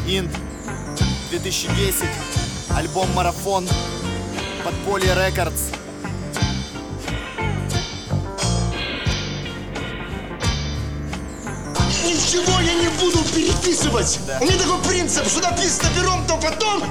Инд, 2010, альбом «Марафон», Подполье Рекордс. Ничего я не буду переписывать. Да. У меня такой принцип, что написано пером, то потом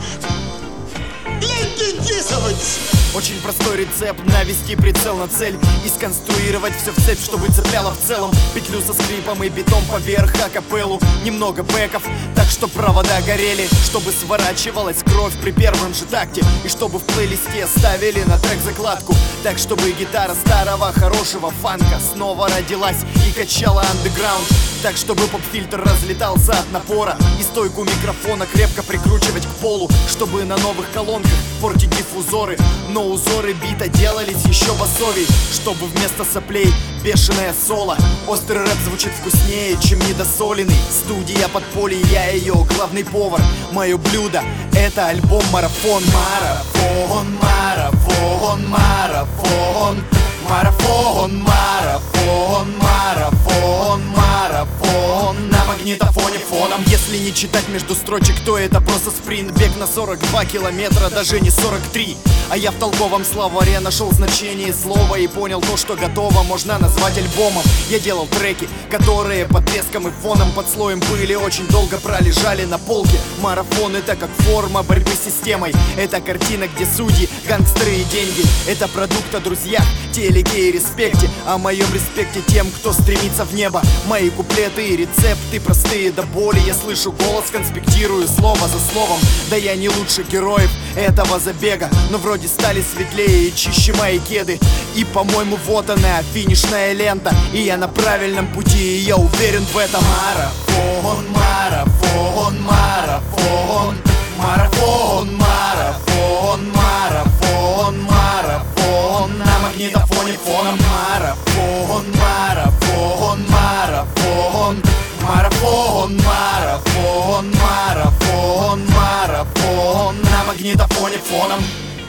не переписывать. Очень простой рецепт: навести прицел на цель и сконструировать все в цепь, чтобы цепляло в целом. Петлю со скрипом и битом поверх акапеллу. Немного бэков, так что провода горели, чтобы сворачивалась кровь при первом же такте, и чтобы в плейлисте ставили на трек закладку, так чтобы гитара старого хорошего фанка снова родилась и качала андеграунд, так чтобы поп-фильтр разлетался от напора и стойку микрофона крепко прикручивать к полу, чтобы на новых колонках портить диффузоры, но узоры бита делались еще басовей, чтобы вместо соплей бешеное соло. Острый рэп звучит вкуснее, чем недосоленный. Студия Подполье, я ее главный повар. Мое блюдо — это альбом «Марафон». Марафон, марафон, марафон. Марафон, марафон, марафон, марафон. На магнитофоне фоном. Если не читать между строчек, то это просто спринт. Бег на 42 километра, даже не 43. А я в толковом словаре нашел значение слова и понял то, что готово можно назвать альбомом. Я делал треки, которые под треском и фоном, под слоем пыли очень долго пролежали на полке. Марафон — это как форма борьбы с системой. Это картина, где судьи, гангстеры и деньги. Это продукт о друзьях, телеке и респекте. О моем респекте тем, кто стремится в небо. Мои куплеты и рецепты простые до боли. Я слышу голос, конспектирую слово за словом. Да я не лучше героев этого забега, но вроде стали светлее и чище мои кеды. И по-моему вот она, финишная лента. И я на правильном пути, и я уверен в этом. Марафон, марафон, марафон. Марафон, марафон, марафон, марафон. На магнитофоне фоном. Марафон, марафон, марафон. Марафон, марафон, марафон, марафон. На магнитофоне фоном.